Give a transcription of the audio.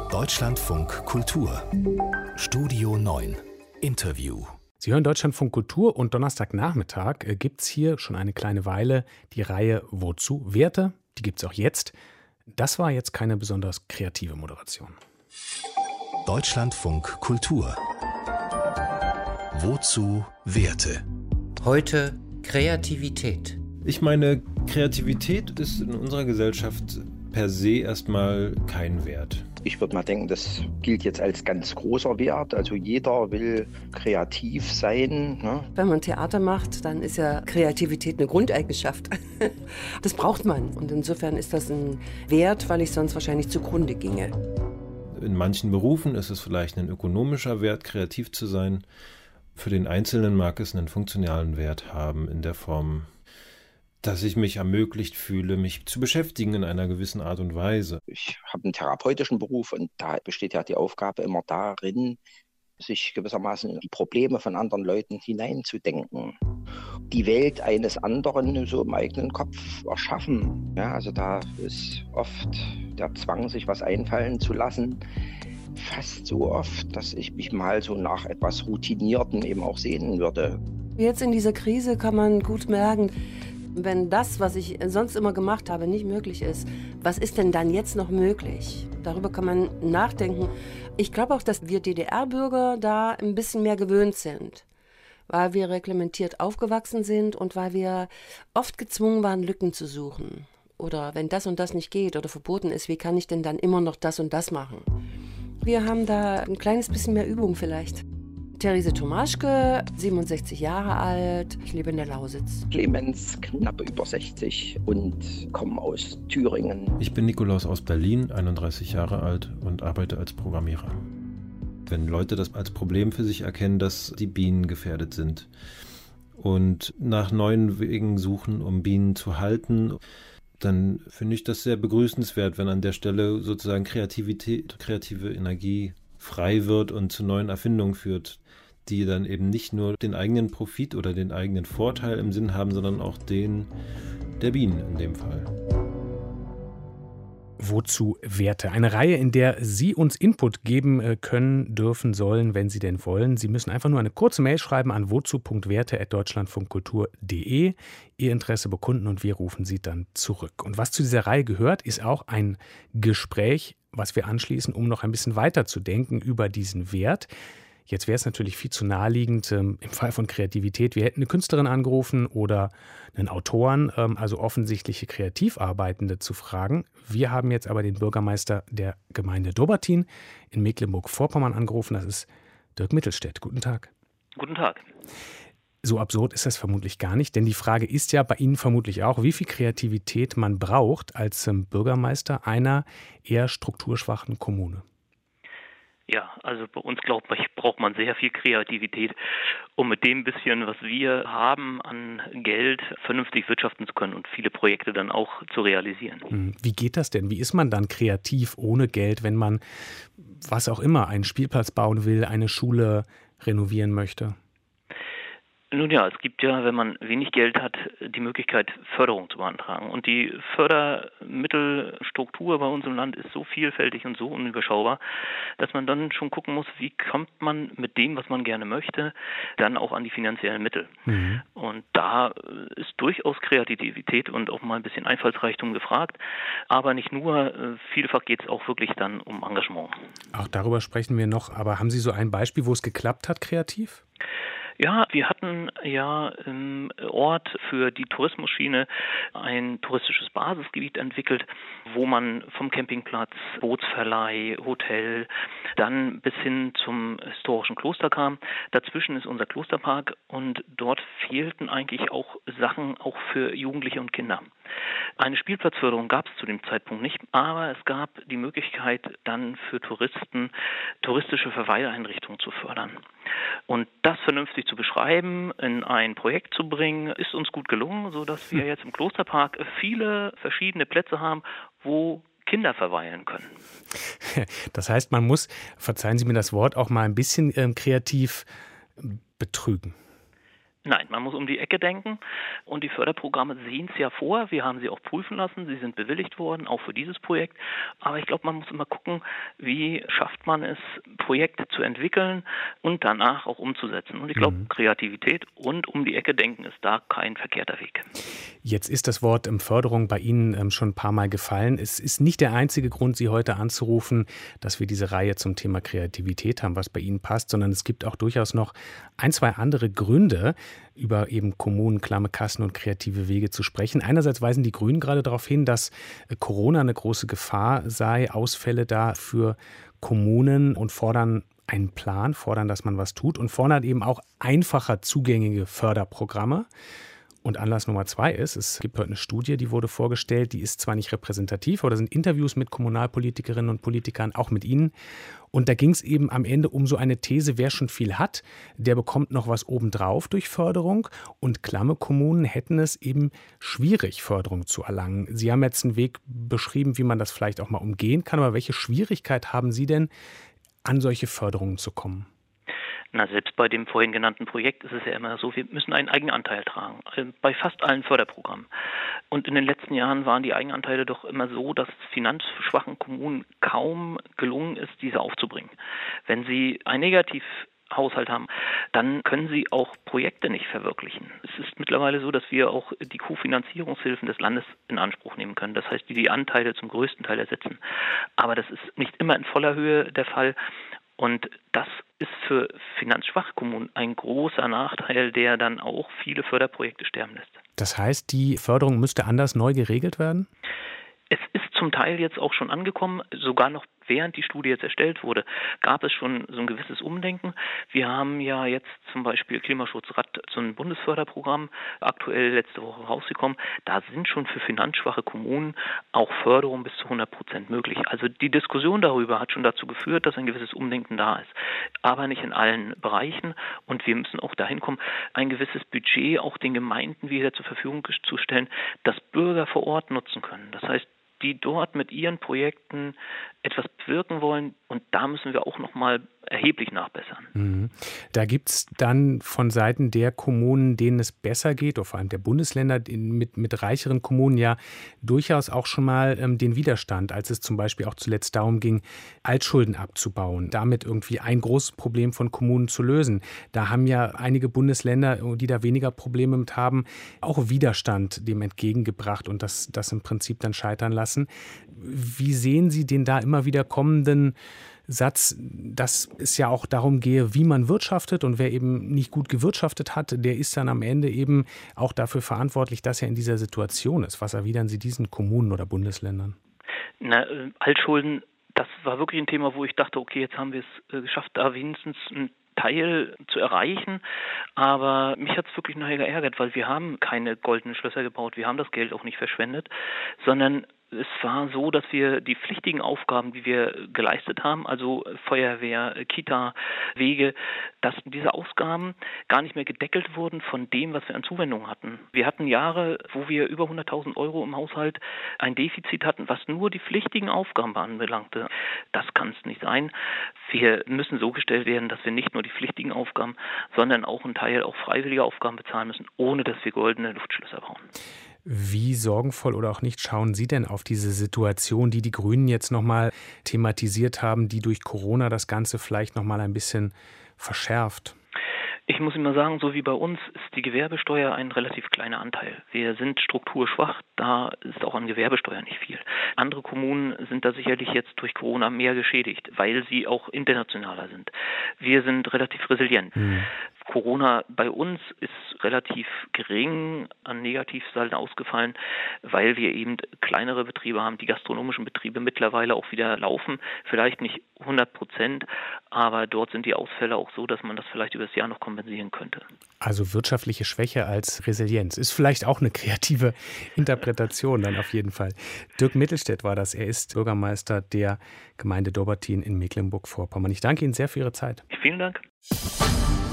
Deutschlandfunk Kultur Studio 9 Interview. Sie hören Deutschlandfunk Kultur und Donnerstagnachmittag gibt es hier schon eine kleine Weile die Reihe Wozu? Werte, die gibt es auch jetzt. Das war jetzt keine besonders kreative Moderation. Deutschlandfunk Kultur Wozu? Werte. Heute Kreativität. Ich meine, Kreativität ist in unserer Gesellschaft per se erstmal kein Wert. Ich würde mal denken, das gilt jetzt als ganz großer Wert. Also jeder will kreativ sein. Ne? Wenn man Theater macht, dann ist ja Kreativität eine Grundeigenschaft. Das braucht man. Und insofern ist das ein Wert, weil ich sonst wahrscheinlich zugrunde ginge. In manchen Berufen ist es vielleicht ein ökonomischer Wert, kreativ zu sein. Für den Einzelnen mag es einen funktionalen Wert haben in der Form, dass ich mich ermöglicht fühle, mich zu beschäftigen in einer gewissen Art und Weise. Ich habe einen therapeutischen Beruf und da besteht ja die Aufgabe immer darin, sich gewissermaßen in die Probleme von anderen Leuten hineinzudenken. Die Welt eines anderen so im eigenen Kopf erschaffen. Ja, also da ist oft der Zwang, sich was einfallen zu lassen, fast so oft, dass ich mich mal so nach etwas Routinierten eben auch sehnen würde. Jetzt in dieser Krise kann man gut merken, wenn das, was ich sonst immer gemacht habe, nicht möglich ist, was ist denn dann jetzt noch möglich? Darüber kann man nachdenken. Ich glaube auch, dass wir DDR-Bürger da ein bisschen mehr gewöhnt sind, weil wir reglementiert aufgewachsen sind und weil wir oft gezwungen waren, Lücken zu suchen. Oder wenn das und das nicht geht oder verboten ist, wie kann ich denn dann immer noch das und das machen? Wir haben da ein kleines bisschen mehr Übung vielleicht. Therese Tomaschke, 67 Jahre alt, ich lebe in der Lausitz. Clemens, knapp über 60 und komme aus Thüringen. Ich bin Nikolaus aus Berlin, 31 Jahre alt und arbeite als Programmierer. Wenn Leute das als Problem für sich erkennen, dass die Bienen gefährdet sind und nach neuen Wegen suchen, um Bienen zu halten, dann finde ich das sehr begrüßenswert, wenn an der Stelle sozusagen kreative Energie frei wird und zu neuen Erfindungen führt, die dann eben nicht nur den eigenen Profit oder den eigenen Vorteil im Sinn haben, sondern auch den der Bienen in dem Fall. Wozu Werte? Eine Reihe, in der Sie uns Input geben können, dürfen, sollen, wenn Sie denn wollen. Sie müssen einfach nur eine kurze Mail schreiben an wozu.werte@deutschlandfunkkultur.de, Ihr Interesse bekunden und wir rufen Sie dann zurück. Und was zu dieser Reihe gehört, ist auch ein Gespräch, was wir anschließen, um noch ein bisschen weiter zu denken über diesen Wert. Jetzt wäre es natürlich viel zu naheliegend, im Fall von Kreativität, wir hätten eine Künstlerin angerufen oder einen Autoren, also offensichtliche Kreativarbeitende zu fragen. Wir haben jetzt aber den Bürgermeister der Gemeinde Dobbertin in Mecklenburg-Vorpommern angerufen. Das ist Dirk Mittelstädt. Guten Tag. Guten Tag. So absurd ist das vermutlich gar nicht, denn die Frage ist ja bei Ihnen vermutlich auch, wie viel Kreativität man braucht als Bürgermeister einer eher strukturschwachen Kommune. Ja, also bei uns, glaube ich, braucht man sehr viel Kreativität, um mit dem bisschen, was wir haben an Geld, vernünftig wirtschaften zu können und viele Projekte dann auch zu realisieren. Wie geht das denn? Wie ist man dann kreativ ohne Geld, wenn man, was auch immer, einen Spielplatz bauen will, eine Schule renovieren möchte? Nun ja, es gibt ja, wenn man wenig Geld hat, die Möglichkeit, Förderung zu beantragen. Und die Fördermittelstruktur bei uns im Land ist so vielfältig und so unüberschaubar, dass man dann schon gucken muss, wie kommt man mit dem, was man gerne möchte, dann auch an die finanziellen Mittel. Und da ist durchaus Kreativität und auch mal ein bisschen Einfallsreichtum gefragt. Aber nicht nur, vielfach geht es auch wirklich dann um Engagement. Auch darüber sprechen wir noch. Aber haben Sie so ein Beispiel, wo es geklappt hat, kreativ? Ja, wir hatten ja im Ort für die Tourismusschiene ein touristisches Basisgebiet entwickelt, wo man vom Campingplatz, Bootsverleih, Hotel, dann bis hin zum historischen Kloster kam. Dazwischen ist unser Klosterpark und dort fehlten eigentlich auch Sachen auch für Jugendliche und Kinder. Eine Spielplatzförderung gab es zu dem Zeitpunkt nicht, aber es gab die Möglichkeit, dann für Touristen touristische Verweileinrichtungen zu fördern. Und das vernünftig zu beschreiben, in ein Projekt zu bringen, ist uns gut gelungen, sodass wir jetzt im Klosterpark viele verschiedene Plätze haben, wo Kinder verweilen können. Das heißt, man muss, verzeihen Sie mir das Wort, auch mal ein bisschen kreativ betrügen. Nein, man muss um die Ecke denken und die Förderprogramme sehen es ja vor. Wir haben sie auch prüfen lassen, sie sind bewilligt worden, auch für dieses Projekt. Aber ich glaube, man muss immer gucken, wie schafft man es, Projekte zu entwickeln und danach auch umzusetzen. Und ich glaube, Kreativität und um die Ecke denken ist da kein verkehrter Weg. Jetzt ist das Wort Förderung bei Ihnen schon ein paar Mal gefallen. Es ist nicht der einzige Grund, Sie heute anzurufen, dass wir diese Reihe zum Thema Kreativität haben, was bei Ihnen passt, sondern es gibt auch durchaus noch ein, zwei andere Gründe, über eben Kommunen, klamme Kassen und kreative Wege zu sprechen. Einerseits weisen die Grünen gerade darauf hin, dass Corona eine große Gefahr sei, Ausfälle da für Kommunen und fordern einen Plan, fordern, dass man was tut und fordern eben auch einfacher zugängige Förderprogramme. Und Anlass Nummer 2 ist, es gibt heute eine Studie, die wurde vorgestellt, die ist zwar nicht repräsentativ, aber da sind Interviews mit Kommunalpolitikerinnen und Politikern, auch mit Ihnen. Und da ging es eben am Ende um so eine These, wer schon viel hat, der bekommt noch was obendrauf durch Förderung. Und klamme Kommunen hätten es eben schwierig, Förderung zu erlangen. Sie haben jetzt einen Weg beschrieben, wie man das vielleicht auch mal umgehen kann. Aber welche Schwierigkeit haben Sie denn, an solche Förderungen zu kommen? Na, selbst bei dem vorhin genannten Projekt ist es ja immer so, wir müssen einen Eigenanteil tragen, bei fast allen Förderprogrammen. Und in den letzten Jahren waren die Eigenanteile doch immer so, dass es finanzschwachen Kommunen kaum gelungen ist, diese aufzubringen. Wenn sie einen Negativhaushalt haben, dann können sie auch Projekte nicht verwirklichen. Es ist mittlerweile so, dass wir auch die Kofinanzierungshilfen des Landes in Anspruch nehmen können. Das heißt, die Anteile zum größten Teil ersetzen. Aber das ist nicht immer in voller Höhe der Fall. Und das ist für finanzschwache Kommunen ein großer Nachteil, der dann auch viele Förderprojekte sterben lässt. Das heißt, die Förderung müsste anders neu geregelt werden? Es ist zum Teil jetzt auch schon angekommen, sogar noch während die Studie jetzt erstellt wurde, gab es schon so ein gewisses Umdenken. Wir haben ja jetzt zum Beispiel Klimaschutzrad, so ein Bundesförderprogramm, aktuell letzte Woche rausgekommen. Da sind schon für finanzschwache Kommunen auch Förderung bis zu 100% möglich. Also die Diskussion darüber hat schon dazu geführt, dass ein gewisses Umdenken da ist. Aber nicht in allen Bereichen. Und wir müssen auch dahin kommen, ein gewisses Budget auch den Gemeinden wieder zur Verfügung zu stellen, das Bürger vor Ort nutzen können. Das heißt, die dort mit ihren Projekten etwas bewirken wollen. Und da müssen wir auch noch mal erheblich nachbessern. Da gibt es dann von Seiten der Kommunen, denen es besser geht, oder vor allem der Bundesländer mit reicheren Kommunen ja durchaus auch schon mal den Widerstand, als es zum Beispiel auch zuletzt darum ging, Altschulden abzubauen, damit irgendwie ein großes Problem von Kommunen zu lösen. Da haben ja einige Bundesländer, die da weniger Probleme mit haben, auch Widerstand dem entgegengebracht und das im Prinzip dann scheitern lassen. Wie sehen Sie den da immer wieder kommenden Satz, dass es ja auch darum gehe, wie man wirtschaftet und wer eben nicht gut gewirtschaftet hat, der ist dann am Ende eben auch dafür verantwortlich, dass er in dieser Situation ist. Was erwidern Sie diesen Kommunen oder Bundesländern? Altschulden, das war wirklich ein Thema, wo ich dachte, okay, jetzt haben wir es geschafft, da wenigstens einen Teil zu erreichen, aber mich hat es wirklich nachher geärgert, weil wir haben keine goldenen Schlösser gebaut, wir haben das Geld auch nicht verschwendet, sondern es war so, dass wir die pflichtigen Aufgaben, die wir geleistet haben, also Feuerwehr, Kita, Wege, dass diese Ausgaben gar nicht mehr gedeckelt wurden von dem, was wir an Zuwendungen hatten. Wir hatten Jahre, wo wir über 100.000 Euro im Haushalt ein Defizit hatten, was nur die pflichtigen Aufgaben anbelangte. Das kann es nicht sein. Wir müssen so gestellt werden, dass wir nicht nur die pflichtigen Aufgaben, sondern auch einen Teil auch freiwillige Aufgaben bezahlen müssen, ohne dass wir goldene Luftschlösser bauen. Wie sorgenvoll oder auch nicht schauen Sie denn auf diese Situation, die Grünen jetzt nochmal thematisiert haben, die durch Corona das Ganze vielleicht nochmal ein bisschen verschärft? Ich muss Ihnen mal sagen, so wie bei uns ist die Gewerbesteuer ein relativ kleiner Anteil. Wir sind strukturschwach, da ist auch an Gewerbesteuer nicht viel. Andere Kommunen sind da sicherlich jetzt durch Corona mehr geschädigt, weil sie auch internationaler sind. Wir sind relativ resilient. Corona bei uns ist relativ gering an Negativsalden ausgefallen, weil wir eben kleinere Betriebe haben, die gastronomischen Betriebe mittlerweile auch wieder laufen, vielleicht nicht 100%, aber dort sind die Ausfälle auch so, dass man das vielleicht über das Jahr noch kompensieren könnte. Also wirtschaftliche Schwäche als Resilienz ist vielleicht auch eine kreative Interpretation dann auf jeden Fall. Dirk Mittelstädt war das, er ist Bürgermeister der Gemeinde Dobbertin in Mecklenburg-Vorpommern. Ich danke Ihnen sehr für Ihre Zeit. Vielen Dank.